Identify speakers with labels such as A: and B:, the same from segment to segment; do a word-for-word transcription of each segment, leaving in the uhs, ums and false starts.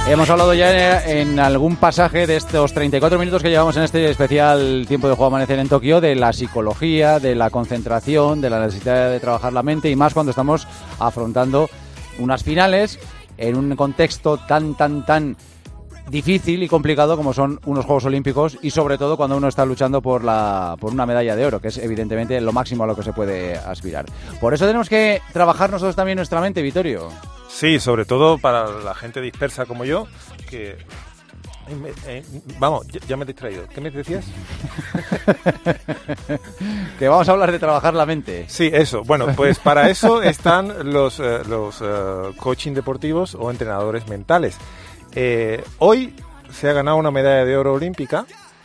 A: Hemos hablado ya en, en algún pasaje de estos treinta y cuatro minutos que llevamos en este especial Tiempo de Juego Amanecer en Tokio, de la psicología, de la concentración, de la necesidad de trabajar la mente, y más cuando estamos afrontando unas finales en un contexto tan, tan, tan difícil y complicado como son unos Juegos Olímpicos, y sobre todo cuando uno está luchando por la por una medalla de oro, que es evidentemente lo máximo a lo que se puede aspirar. Por eso tenemos que trabajar nosotros también nuestra mente, Vittorio.
B: Sí, sobre todo para la gente dispersa como yo, que... Eh, eh, vamos, ya, ya me he distraído. ¿Qué me decías?
A: Que vamos a hablar de trabajar la mente.
B: Sí, eso. Bueno, pues para eso están los, eh, los eh, coaching deportivos o entrenadores mentales. Eh, hoy se ha ganado una medalla de oro olímpica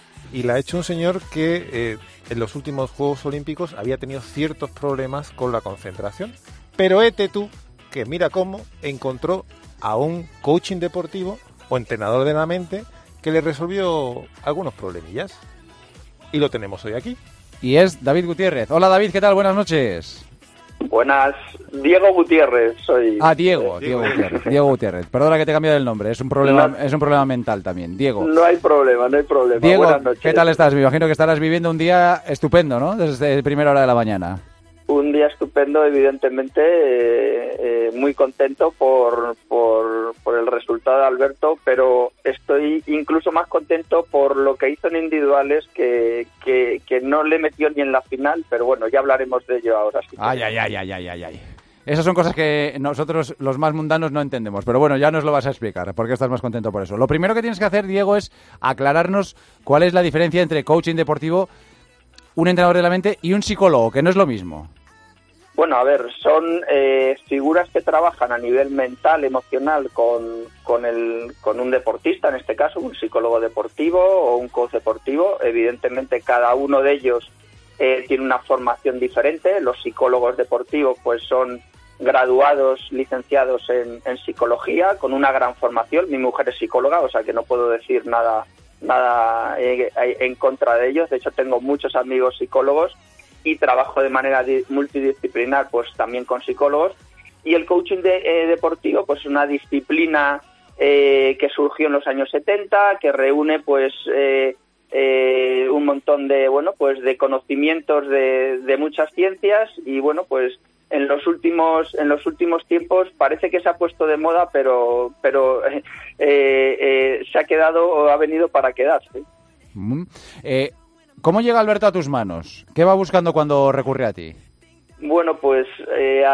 B: y la ha hecho un señor que eh, en los últimos Juegos Olímpicos había tenido ciertos problemas con la concentración. Pero este tú, que mira cómo encontró a un coaching deportivo o entrenador de la mente que le resolvió algunos problemillas. Y lo tenemos hoy aquí.
A: Y es David Gutiérrez. Hola David, ¿qué tal? Buenas noches.
C: Buenas, Diego Gutiérrez soy.
A: Ah, Diego, Diego, Diego Gutiérrez. Diego Gutiérrez. Perdona que te he cambiado el nombre, es un problema, no, es un problema mental también. Diego.
C: No hay problema, no hay problema.
A: Diego,
C: buenas noches.
A: ¿Qué tal estás? Me imagino que estarás viviendo un día estupendo, ¿no? Desde primera hora de la mañana.
C: Un día estupendo, evidentemente, eh, eh, muy contento por, por, por el resultado de Alberto, pero estoy incluso más contento por lo que hizo en individuales, que, que, que no le metió ni en la final, pero bueno, ya hablaremos de ello ahora. Sí.
A: Ay, ay, ay, ay, ay, ay, ay. Esas son cosas que nosotros, los más mundanos, no entendemos, pero bueno, ya nos lo vas a explicar, porque estás más contento por eso. Lo primero que tienes que hacer, Diego, es aclararnos cuál es la diferencia entre coaching deportivo, un entrenador de la mente y un psicólogo, que no es lo mismo.
C: Bueno, a ver, son eh, figuras que trabajan a nivel mental, emocional, con, con, el, con un deportista, en este caso, un psicólogo deportivo o un coach deportivo. Evidentemente, cada uno de ellos eh, tiene una formación diferente. Los psicólogos deportivos pues son graduados, licenciados en, en psicología, con una gran formación. Mi mujer es psicóloga, o sea que no puedo decir nada, nada eh, en contra de ellos. De hecho, tengo muchos amigos psicólogos y trabajo de manera multidisciplinar pues también con psicólogos. Y el coaching de, eh, deportivo pues es una disciplina eh, que surgió en los años setenta, que reúne pues eh, eh, un montón de bueno pues de conocimientos de, de muchas ciencias, y bueno pues en los últimos en los últimos tiempos parece que se ha puesto de moda, pero pero eh, eh, se ha quedado o ha venido para quedarse.
A: Mm. Eh... ¿Cómo llega Alberto a tus manos? ¿Qué va buscando cuando recurre a ti?
C: Bueno, pues eh,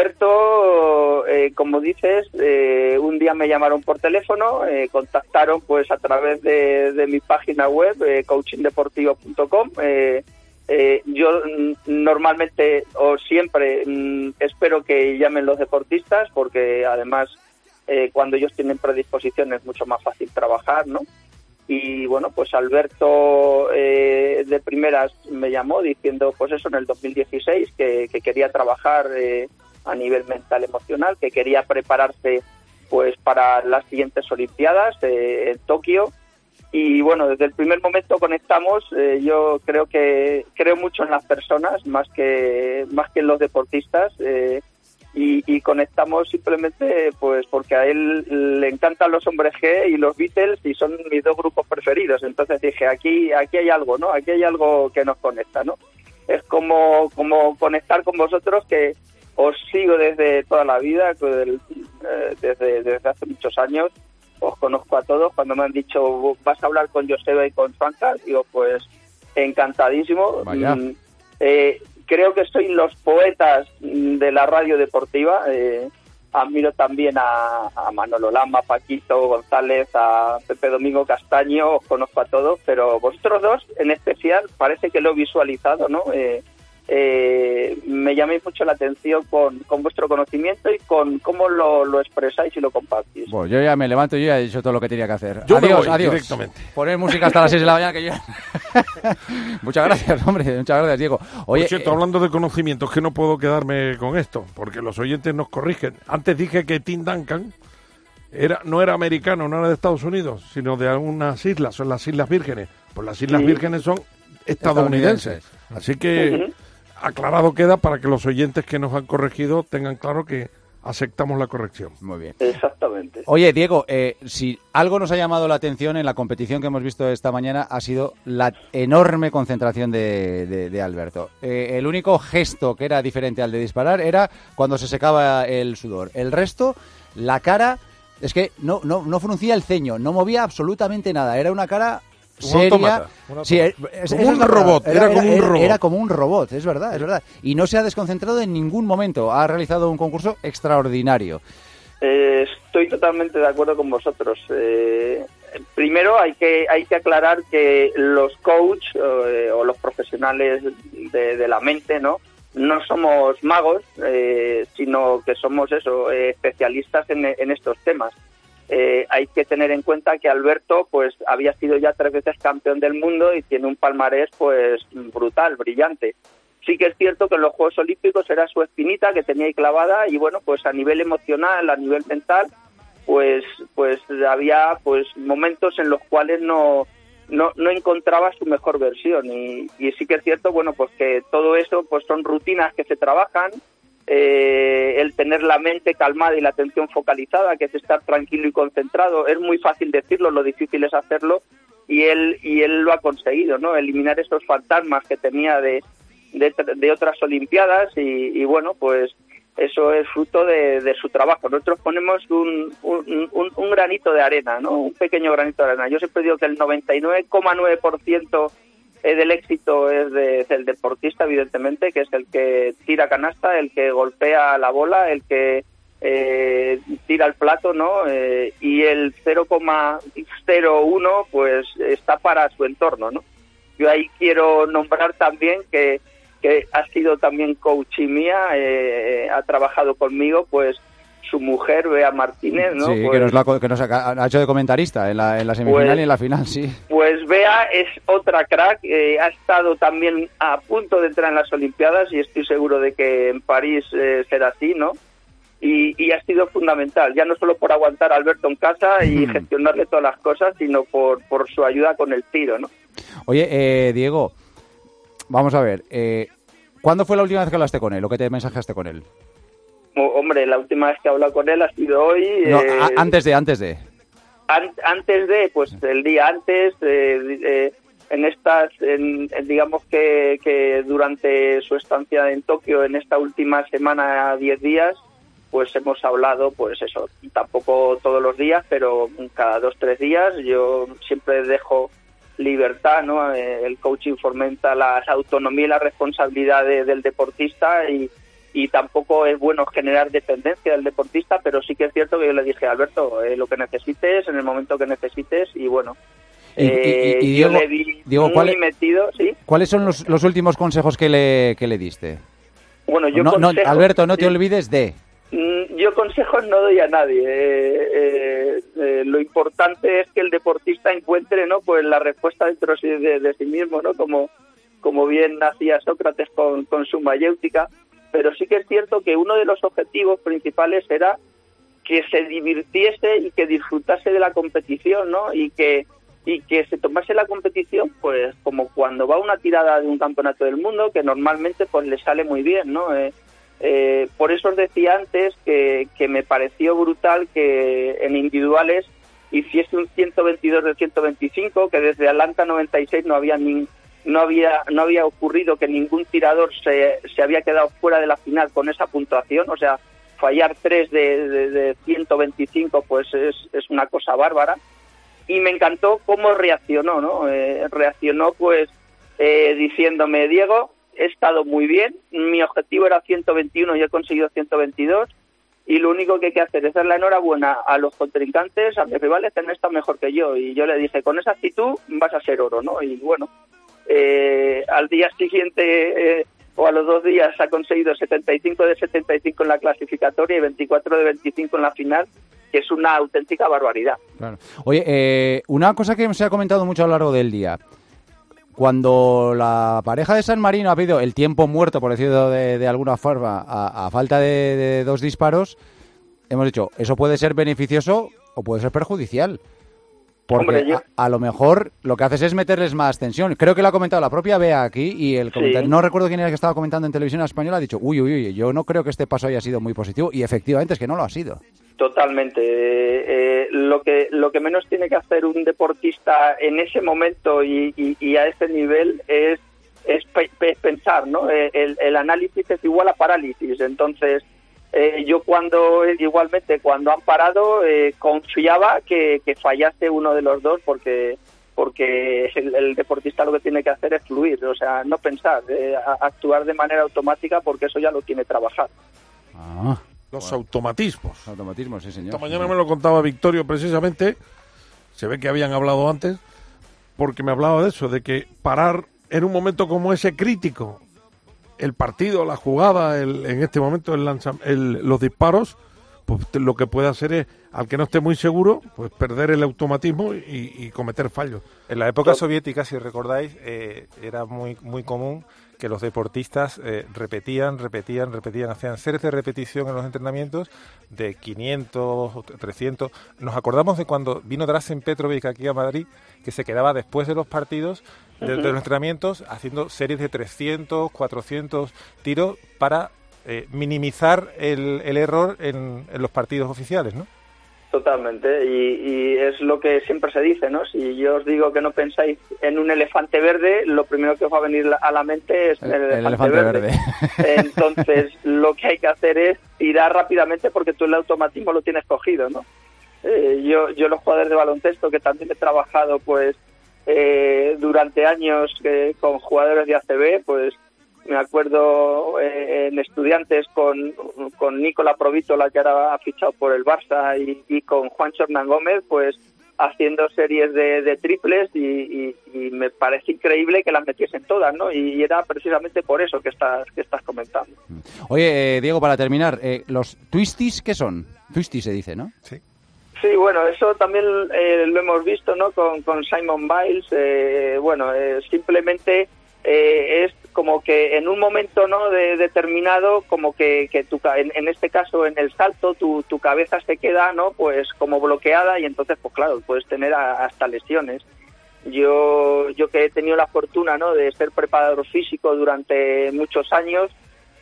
C: Alberto, eh, como dices, eh, un día me llamaron por teléfono, eh, contactaron pues a través de, de mi página web, eh, coaching deportivo punto com. Eh, eh, yo n- normalmente o siempre m- espero que llamen los deportistas, porque además eh, cuando ellos tienen predisposición es mucho más fácil trabajar, ¿no? Y bueno, pues Alberto eh, de primeras me llamó diciendo, pues eso, en el dos mil dieciséis, que, que quería trabajar eh, a nivel mental emocional, que quería prepararse pues para las siguientes Olimpiadas eh, en Tokio. Y bueno, desde el primer momento conectamos. Eh, yo creo que creo mucho en las personas más que más que en los deportistas. Eh, Y, y conectamos simplemente pues porque a él le encantan los Hombres G y los Beatles, y son mis dos grupos preferidos. Entonces dije, aquí aquí hay algo, ¿no? Aquí hay algo que nos conecta, ¿no? Es como como conectar con vosotros, que os sigo desde toda la vida, desde, desde hace muchos años. Os conozco a todos. Cuando me han dicho, vas a hablar con Joseba y con Franca, digo, pues encantadísimo.
A: Vaya.
C: Mm, eh, Creo que soy los poetas de la radio deportiva. Eh, admiro también a, a Manolo Lama, a Paquito González, a Pepe Domingo Castaño. Os conozco a todos, pero vosotros dos en especial parece que lo he visualizado, ¿no? Eh, eh, me llaméis mucho la atención con, con vuestro conocimiento y con cómo lo, lo expresáis y lo compartís.
A: Bueno, yo ya me levanto y yo ya he dicho todo lo que tenía que hacer.
B: Yo
A: adiós,
B: me voy
A: adiós.
B: directamente.
A: Poner música hasta las seis de la mañana, que yo... Muchas gracias, hombre, muchas gracias, Diego. Oye,
B: Por cierto,
A: eh...
B: hablando de conocimientos, que no puedo quedarme con esto, porque los oyentes nos corrigen. Antes dije que Tim Duncan era, no era americano, no era de Estados Unidos, sino de algunas islas, son las Islas Vírgenes. Pues las Islas
C: Sí.
B: Vírgenes son estadounidenses. Así que...
C: Uh-huh.
B: Aclarado queda para que los oyentes que nos han corregido tengan claro que
D: aceptamos la corrección.
A: Muy bien.
C: Exactamente.
A: Oye, Diego, eh, si algo nos ha llamado la atención en la competición que hemos visto esta mañana ha sido la enorme concentración de, de, de Alberto. Eh, el único gesto que era diferente al de disparar era cuando se secaba el sudor. El resto, la cara, es que no, no, no fruncía el ceño, no movía absolutamente nada. Era una cara...
B: Un
A: seria.
B: autómata, un
A: Sí, es,
D: Como
A: eso
D: un
A: es la
D: robot,
A: palabra.
D: era como un robot.
A: Era como un robot, es verdad, es verdad. Y no se ha desconcentrado en ningún momento. Ha realizado un concurso extraordinario.
C: Eh, estoy totalmente de acuerdo con vosotros. Eh, primero hay que hay que aclarar que los coach eh, o los profesionales de, de la mente, ¿no? No somos magos, eh, sino que somos eso, eh, especialistas en, en estos temas. Eh, hay que tener en cuenta que Alberto pues había sido ya tres veces campeón del mundo y tiene un palmarés pues brutal, brillante. Sí que es cierto que en los Juegos Olímpicos era su espinita que tenía ahí clavada y bueno, pues a nivel emocional, a nivel mental, pues pues había pues momentos en los cuales no no, no encontraba su mejor versión y, y sí que es cierto, bueno, pues que todo eso pues son rutinas que se trabajan. Eh, el tener la mente calmada y la atención focalizada, que es estar tranquilo y concentrado. Es muy fácil decirlo, lo difícil es hacerlo y él y él lo ha conseguido, ¿no? Eliminar esos fantasmas que tenía de, de, de otras Olimpiadas y, y bueno, pues eso es fruto de, de su trabajo. Nosotros ponemos un, un, un, un granito de arena, ¿no? Un pequeño granito de arena. Yo siempre digo que el noventa y nueve coma nueve por ciento del éxito es de, del deportista, evidentemente, que es el que tira canasta, el que golpea la bola, el que eh, tira el plato, ¿no? Eh, y el cero coma cero uno pues está para su entorno, ¿no? Yo ahí quiero nombrar también que, que ha sido también coach mía, eh, ha trabajado conmigo, pues su mujer, Bea Martínez, ¿no?
A: Sí,
C: pues,
A: que nos, la, que nos ha, ha hecho de comentarista en la, en la semifinal
C: pues,
A: y en la final, sí.
C: Pues Bea es otra crack, eh, ha estado también a punto de entrar en las Olimpiadas y estoy seguro de que en París eh, será así, ¿no? Y, y ha sido fundamental, ya no solo por aguantar a Alberto en casa y
A: Hmm.
C: gestionarle todas las cosas, sino por, por su ayuda con el tiro, ¿no?
A: Oye, eh, Diego, vamos a ver, eh, ¿cuándo fue la última vez que hablaste con él o que te mensajeaste con él?
C: Hombre, la última vez que he hablado con él ha sido hoy.
A: No,
C: eh,
A: a, antes de, antes de.
C: An, antes de, pues el día antes, eh, eh, en estas, en, en, digamos que, que durante su estancia en Tokio, en esta última semana, diez días, pues hemos hablado, pues eso, tampoco todos los días, pero cada dos, tres días. Yo siempre dejo libertad, ¿no? Eh, el coaching fomenta la autonomía y la responsabilidad de, del deportista y y tampoco es bueno generar dependencia del deportista, pero sí que es cierto que yo le dije, Alberto, eh, lo que necesites, en el momento que necesites, y bueno,
A: Y,
C: eh,
A: y, y
C: yo
A: Diego,
C: le vi
A: Diego,
C: muy
A: ¿cuál,
C: metido, ¿sí?
A: ¿cuáles son los, los últimos consejos que le, que le diste?
C: Bueno, yo
A: no,
C: consejos,
A: no, Alberto, no te
C: sí.
A: olvides de...
C: Yo consejos no doy a nadie. Eh, eh, eh, lo importante es que el deportista encuentre, ¿no? Pues la respuesta dentro de, de sí mismo, ¿no? Como, como bien hacía Sócrates con, con su mayéutica. Pero sí que es cierto que uno de los objetivos principales era que se divirtiese y que disfrutase de la competición, ¿no? Y que y que se tomase la competición, pues como cuando va a una tirada de un campeonato del mundo, que normalmente pues le sale muy bien, ¿no? Eh, eh, por eso os decía antes que, que me pareció brutal que en individuales hiciese un ciento veintidós de ciento veinticinco, que desde Atlanta noventa y seis no había ni no había no había ocurrido que ningún tirador se, se había quedado fuera de la final con esa puntuación, o sea, fallar tres de, de, de ciento veinticinco pues es, es una cosa bárbara. Y me encantó cómo reaccionó, ¿no? Eh, reaccionó pues eh, diciéndome, Diego, he estado muy bien, mi objetivo era ciento veintiuno y he conseguido ciento veintidós, y lo único que hay que hacer es dar la enhorabuena a los contrincantes, a mis rivales, que han estado mejor que yo. Y yo le dije, con esa actitud vas a ser oro, ¿no? Y bueno, eh, al día siguiente eh, o a los dos días ha conseguido setenta y cinco de setenta y cinco en la clasificatoria y veinticuatro de veinticinco en la final, que es una auténtica barbaridad. Claro.
A: Oye, eh, una cosa que se ha comentado mucho a lo largo del día. Cuando la pareja de San Marino ha pedido el tiempo muerto, por decirlo de, de alguna forma, a, a falta de, de dos disparos, hemos dicho, eso puede ser beneficioso o puede ser perjudicial. Porque
C: Hombre, yo...
A: a, a lo mejor lo que haces es meterles más tensión. Creo que lo ha comentado la propia Bea aquí y el comentario,
C: sí.
A: no recuerdo quién era el que estaba comentando en Televisión Española, ha dicho, uy, uy, uy, yo no creo que este paso haya sido muy positivo y efectivamente es que no lo ha sido.
C: Totalmente. Eh, eh, lo que lo que menos tiene que hacer un deportista en ese momento y, y, y a ese nivel es, es, pe- es pensar, ¿no? El, el análisis es igual a parálisis. Entonces, eh, yo cuando, igualmente, cuando han parado, eh, confiaba que, que fallase uno de los dos porque porque el, el deportista lo que tiene que hacer es fluir, o sea, no pensar, eh, a, actuar de manera automática porque eso ya lo tiene trabajado.
A: Ah.
D: Los bueno. automatismos.
A: Automatismos, sí, señor.
D: Esta mañana me lo contaba Victorio precisamente, se ve que habían hablado antes, porque me hablaba de eso, de que parar en un momento como ese crítico, el partido, la jugada, el, en este momento el lanza, el, los disparos, pues lo que puede hacer es, al que no esté muy seguro, pues perder el automatismo y, y cometer fallos.
B: En la época soviética, si recordáis, eh, era muy, muy común que los deportistas eh, repetían, repetían, repetían, hacían series de repetición en los entrenamientos de quinientos, trescientos. Nos acordamos de cuando vino Drazen Petrovic aquí a Madrid, que se quedaba después de los partidos, de, de los entrenamientos, haciendo series de trescientos, cuatrocientos tiros para eh, minimizar el, el error en, en los partidos oficiales, ¿no?
C: Totalmente, y, y es lo que siempre se dice, ¿no? Si yo os digo que no pensáis en un elefante verde, lo primero que os va a venir a la mente es el, el, elefante, el elefante verde. verde. Entonces, lo que hay que hacer es tirar rápidamente porque tú el automatismo lo tienes cogido, ¿no? Eh, yo, yo los jugadores de baloncesto, que también he trabajado, pues, eh, durante años eh, con jugadores de A C B, pues, me acuerdo eh, en Estudiantes con, con Nicola Provítola, que ahora ha fichado por el Barça, y, y con Juancho Hernán Gómez, pues haciendo series de, de triples y, y, y me parece increíble que las metiesen todas, ¿no? Y era precisamente por eso que estás que estás comentando.
A: Oye, eh, Diego, para terminar, eh, ¿los twisties qué son? Twisties se dice, ¿no?
B: Sí.
C: Sí, bueno, eso también eh, lo hemos visto, ¿no? Con, con Simone Biles, eh, bueno, eh, simplemente eh, es como que en un momento no de, determinado, como que, que tu, en, en este caso en el salto tu, tu cabeza se queda no pues como bloqueada y entonces pues claro puedes tener a, hasta lesiones. Yo yo que he tenido la fortuna no de ser preparador físico durante muchos años,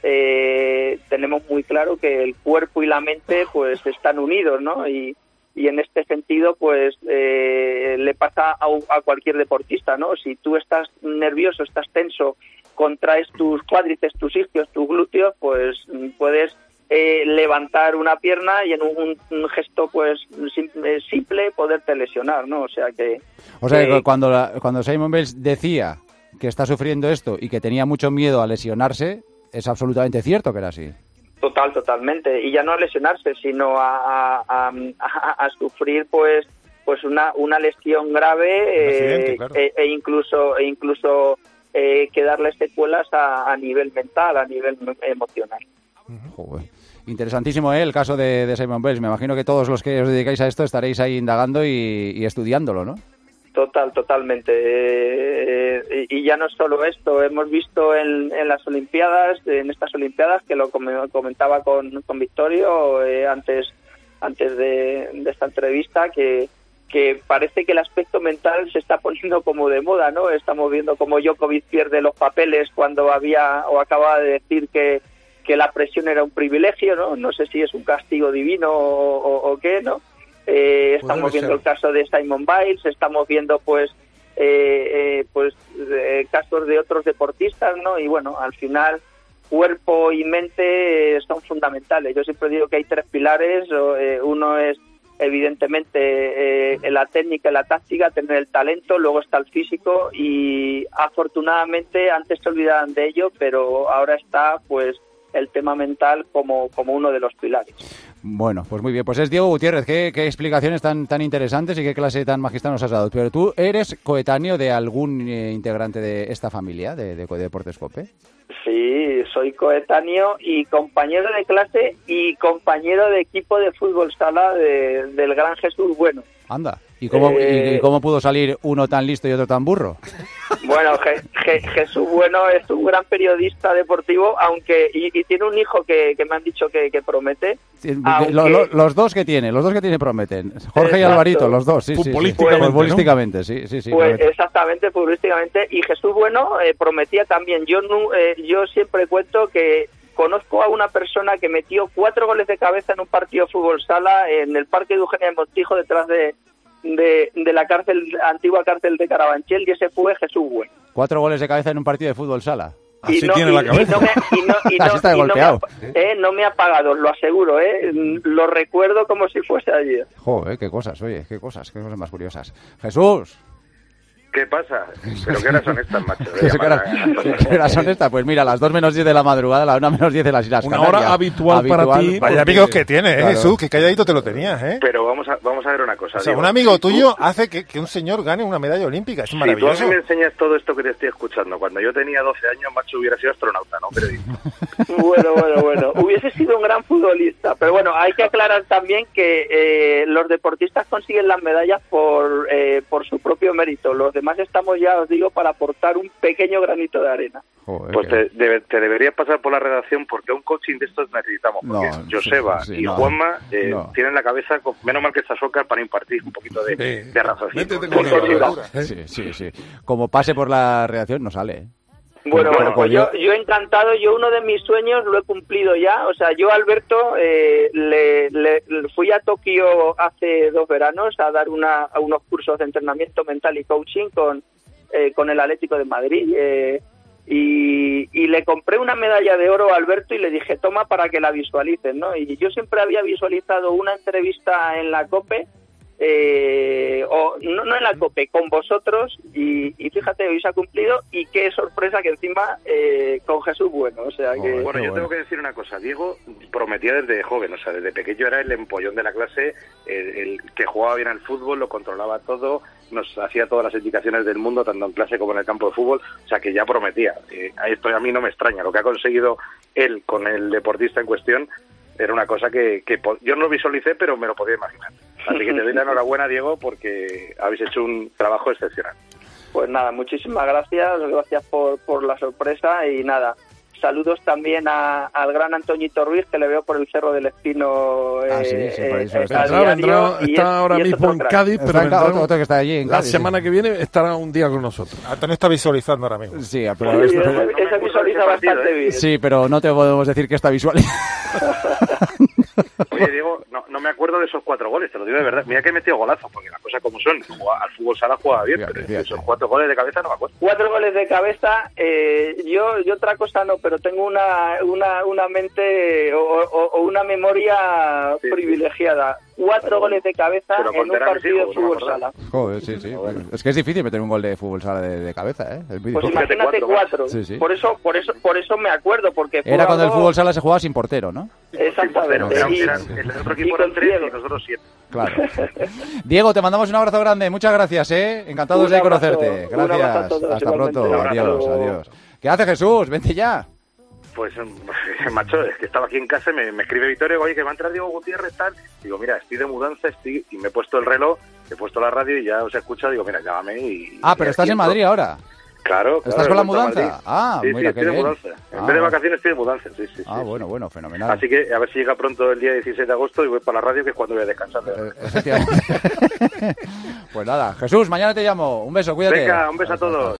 C: eh, tenemos muy claro que el cuerpo y la mente pues están unidos, no y Y en este sentido, pues, eh, le pasa a, a cualquier deportista, ¿no? Si tú estás nervioso, estás tenso, contraes tus cuádriceps, tus isquios, tus glúteos, pues puedes eh, levantar una pierna y en un, un gesto, pues, simple, simple poderte lesionar, ¿no? O sea que...
A: O sea,
C: que
A: que cuando, la, cuando Simone Biles decía que está sufriendo esto y que tenía mucho miedo a lesionarse, es absolutamente cierto que era así.
C: Total, totalmente. Y ya no a lesionarse, sino a, a, a, a sufrir, pues, pues una, una lesión grave eh, claro. e, e incluso, e incluso eh, que darle secuelas a, a nivel mental, a nivel emocional.
A: Joder. Interesantísimo ¿eh? El caso de, de Simone Biles. Me imagino que todos los que os dedicáis a esto estaréis ahí indagando y, y estudiándolo, ¿no?
C: Total, totalmente. Eh, y ya no solo esto, hemos visto en, en las Olimpiadas, en estas Olimpiadas, que lo comentaba con, con Victorio eh, antes antes de, de esta entrevista, que, que parece que el aspecto mental se está poniendo como de moda, ¿no? Estamos viendo cómo Djokovic pierde los papeles cuando había o acaba de decir que, que la presión era un privilegio, ¿no? No sé si es un castigo divino o, o, o qué, ¿no? Eh, estamos viendo el caso de Simone Biles, estamos viendo pues eh, eh, pues eh, casos de otros deportistas, ¿no? Y bueno, al final cuerpo y mente eh, son fundamentales. Yo siempre digo que hay tres pilares, eh, uno es evidentemente eh, la técnica y la táctica, tener el talento, luego está el físico y afortunadamente antes se olvidaban de ello, pero ahora está pues el tema mental como, como uno de los pilares.
A: Bueno, pues muy bien. Pues es Diego Gutiérrez. ¿Qué, qué explicaciones tan tan interesantes y qué clase tan magistral nos has dado? Pero tú eres coetáneo de algún eh, integrante de esta familia, de, de, de Deportes Cope.
C: Sí, soy coetáneo y compañero de clase y compañero de equipo de fútbol sala de, del Gran Jesús Bueno.
A: Anda. ¿Y cómo, eh... ¿y cómo pudo salir uno tan listo y otro tan burro?
C: Bueno, Je- Je- Jesús Bueno es un gran periodista deportivo, aunque y, y tiene un hijo que, que me han dicho que, que promete.
A: Sí,
C: aunque-
A: lo- lo- los dos que tiene, los dos que tiene prometen. Jorge y
C: Exacto.
A: Alvarito, los dos, sí, sí, sí.
D: Futbolísticamente,
A: Pues,
D: ¿no?
A: futbolísticamente, sí, sí, sí.
C: Pues
A: prometen.
C: exactamente, futbolísticamente. Y Jesús Bueno eh, prometía también. Yo nu- eh, yo siempre cuento que conozco a una persona que metió cuatro goles de cabeza en un partido de fútbol sala en el Parque de Eugenia de Montijo, detrás de, de, de la cárcel antigua cárcel de Carabanchel, y ese fue Jesús Bueno.
A: Cuatro goles de cabeza en un partido de fútbol sala.
D: Así
C: Y no-
D: tiene
C: y-
D: la
C: y
D: cabeza.
C: no me- y no- y no-
A: Así está de
C: y no me
A: golpeado.
C: ha- eh, no me ha pagado, lo aseguro, eh, lo recuerdo como si fuese ayer.
A: Joder, qué cosas, oye, qué cosas, qué cosas más curiosas. Jesús.
E: ¿Qué pasa? ¿Pero qué horas son estas, macho? De
A: ¿Qué
E: llamar
A: hora-
E: a-
A: qué hora son estas? Pues mira, las dos menos diez de la madrugada, la una menos diez de las Islas
D: Una
A: Canarias.
D: hora habitual para ti.
B: Vaya
D: Porque-
B: amigos que tienes, ¿eh,
A: Claro.
B: Jesús, que calladito te lo tenías, ¿eh?
E: Pero vamos a, vamos a ver una cosa.
B: O sea,
E: Diego.
B: un amigo tuyo hace que, que un señor gane una medalla olímpica, es
E: Si tú a
B: maravilloso.
E: mí me enseñas todo esto que te estoy escuchando, cuando yo tenía doce años, macho, hubiera sido astronauta, no periodista.
C: Bueno, bueno, bueno. Hubiese sido un gran futbolista. Pero bueno, hay que aclarar también que eh, los deportistas consiguen las medallas por, eh, por su propio mérito. Los demás estamos ya, os digo, para aportar un pequeño granito de arena.
A: Joder,
E: Pues
A: qué-
E: te, debe- te deberías pasar por la redacción porque un coaching de estos necesitamos. Porque
A: No,
E: Joseba
A: sí, sí,
E: y
A: no.
E: Juanma eh,
A: No.
E: tienen la cabeza, con- menos mal que está Sócar para impartir un poquito de,
D: Sí.
E: de raciocinio.
D: Métete con
C: Por
D: él,
C: favor.
D: ¿eh?
A: Sí, sí, sí. Como pase por la redacción, no sale, ¿eh?
C: Bueno,
E: Bueno,
C: bueno, pues
A: yo-
C: yo, yo encantado. Yo uno de mis sueños lo he cumplido ya. O sea, yo, Alberto, eh, le, le- le fui a Tokio hace dos veranos a dar una, a unos cursos de entrenamiento mental y coaching con, eh, con el Atlético de Madrid. eh, y, y le compré una medalla de oro a Alberto y le dije, toma para que la visualices, ¿no? Y yo siempre había visualizado una entrevista en la COPE, eh, o no, no en la COPE, con vosotros, y, y fíjate, hoy se ha cumplido, y qué sorpresa que encima eh, con Jesús Bueno, o sea que...
A: Joder.
E: Bueno,
A: Qué
E: yo
A: bueno.
E: tengo que decir una cosa. Diego prometía desde joven, o sea, desde pequeño era el empollón de la clase, el, el que jugaba bien al fútbol, lo controlaba todo, nos hacía todas las indicaciones del mundo, tanto en clase como en el campo de fútbol, o sea, que ya prometía. Eh, a esto a mí no me extraña. Lo que ha conseguido él con el deportista en cuestión era una cosa que, que po- yo no lo visualicé, pero me lo podía imaginar. Así que te doy la enhorabuena, Diego, porque habéis hecho un trabajo excepcional.
C: Pues nada, muchísimas gracias, gracias por, por la sorpresa, y nada, saludos también a, al gran Antoñito Ruiz, que le veo por el Cerro del Espino
A: Ah,
C: eh,
A: sí, sí, por ahí se lo
C: eh,
A: está.
C: a
D: Vendrá,
C: diario,
D: vendrá,
C: y
D: está
C: es-
D: ahora
C: y es
D: mismo
C: otro
D: en
C: crack.
D: Cádiz,
A: Está
D: pero
A: en Ca-
D: vendrá
A: otro,
D: un-
A: otro que está allí en
D: la
A: Cádiz,
D: semana
A: sí.
D: que viene estará un día con nosotros.
B: Antonio está visualizando ahora mismo.
A: Sí, pero,
C: Sí,
A: pero-
C: ese,
E: no me
C: ese
E: acuerdo
C: visualiza
E: de ese partido,
C: bastante
E: ¿eh?
C: bien.
A: sí, pero no te podemos decir que está visual.
E: Oye, Diego, no, no me acuerdo de esos cuatro goles, te lo digo de verdad. Mira que he metido golazos, porque las cosas como son. Jugaba- al fútbol sala jugaba bien,
A: Fíjate,
E: pero
A: fíjate.
E: esos cuatro goles de cabeza no me acuerdo.
C: Cuatro goles de cabeza, eh, yo, yo otra cosa no, pero tengo una, una, una mente o, o- o una memoria
E: Sí, sí.
C: privilegiada. Cuatro
E: Pero-
C: goles de cabeza
E: pero
C: en un
E: contará mis
C: partido de
E: hijos, no me
C: fútbol
E: acordaba.
C: sala.
A: Joder, sí, sí. Es que es difícil meter un gol de fútbol sala de, de cabeza, ¿eh? Es muy
C: Pues
A: difícil.
E: Fíjate,
C: imagínate
E: cuatro,
C: cuatro.
A: Sí, sí.
C: Por eso, por eso, por eso me acuerdo, porque fue
A: Era cuando el
C: algo-
A: fútbol sala se jugaba sin portero, ¿no?
C: Exactamente.
E: Eran-
C: Y-
E: eran- el otro
C: y
E: equipo
C: con
E: eran tres
C: Diego.
E: y nosotros siete.
A: Claro. Diego, te mandamos un abrazo grande. Muchas gracias, ¿eh? Encantados
C: Un
A: de
C: abrazo,
A: conocerte.
C: un abrazo a
A: Gracias.
C: todos,
A: Hasta
C: igualmente.
A: pronto.
C: Un abrazo.
A: Adiós, adiós. ¿Qué hace Jesús? Vente ya.
E: Pues, macho, es que estaba aquí en casa y me, me escribe Vittorio, oye, que va a entrar Diego Gutiérrez, tal. Digo, mira, estoy de mudanza, estoy y me he puesto el reloj, he puesto la radio y ya os he escuchado. Digo, mira, llámame y...
A: Ah, pero
E: y
A: estás
E: aquí
A: en Madrid
E: entro.
A: ahora.
E: Claro, claro.
A: ¿Estás
E: he
A: con la
E: vuelto a
A: mudanza?
E: Madrid.
A: Ah,
E: sí,
A: mira,
E: sí,
A: qué
E: estoy de
A: bien.
E: mudanza. En
A: Ah.
E: vez de vacaciones estoy de mudanza, sí, sí.
A: Ah,
E: sí,
A: bueno,
E: sí.
A: bueno, fenomenal.
E: Así que a ver si llega pronto el día dieciséis de agosto y voy para la radio, que es cuando voy a descansar. de verdad.
A: Eh, efectivamente. Pues nada, Jesús, mañana te llamo. Un beso, cuídate.
E: Venga, un beso a todos.